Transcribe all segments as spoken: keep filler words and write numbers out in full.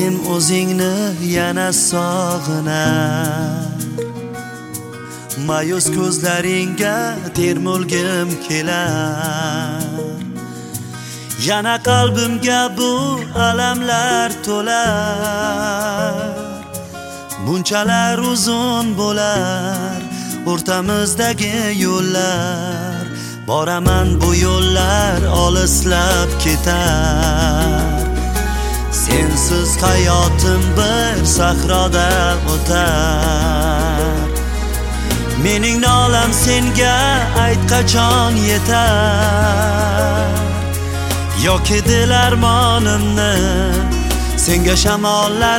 Yuragim o'zingni yana sog'inar, ma'yus ko'zlaringga termulgim kelar. Yana qalbimga bu alamlar to'lar, bunchalar uzun bo'lar o'rtamizdagi yo'llar. Boraman bu yo'llar olislab ketar, sensiz hayotim bir sahroda o'tar. Mening nolam senga ayt qachon yetar, yoki dil armonimni senga shamollar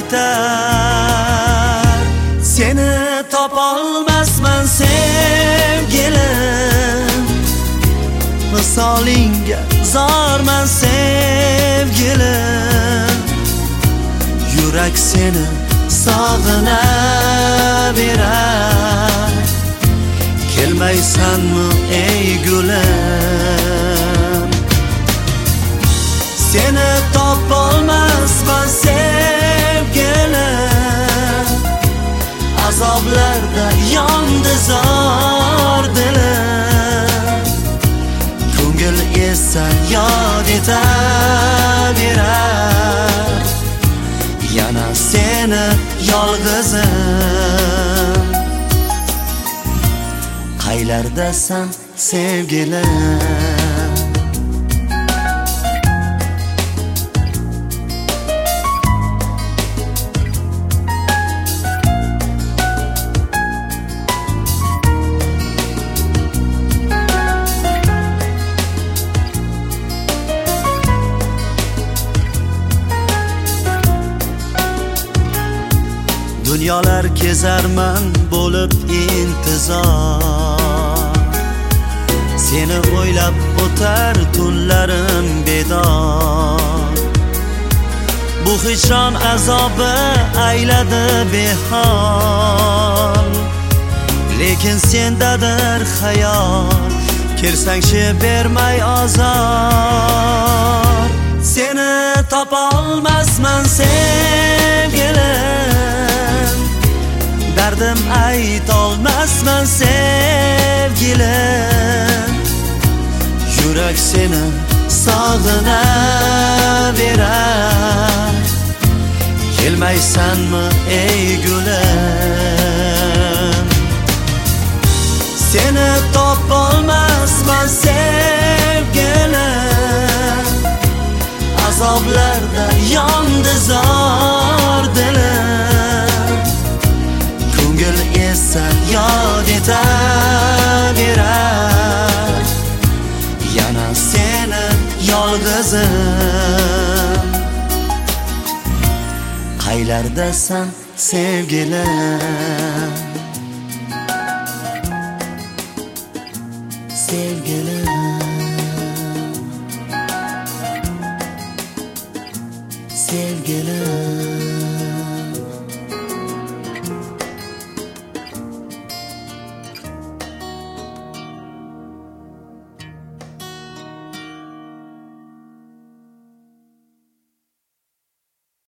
aytar. Seni topolmasman sevgilim, misolingga zorman sevgilim. Yurak seni sog'inaverar, kelmaysanmi ey gulim? Seni topolmasman sevgilim, azoblarda yondi zor dilim. Ko'ngil esa yod etaverar, yana seni yolg'izim. Qaylardasan sevgilim? Dunyolar kezarman bo'lib intizor, seni o'ylab o'tar tunlarim bedor. Bu hijron azobi ayladi behol, lekin sendadir xayol, kelsangchi bermay azor. Seni topolmasman sevgilim, dardim aytolmasman sevgilim. Yurak seni sog'inaverar, kelmaysanmi ey gulim? Seni topolmasman sevgilim, azoblarda yondi zor dilim. Ko'ngil esa yod etaverar, yana seni yolg'izim. Qaylardasan sevgilim?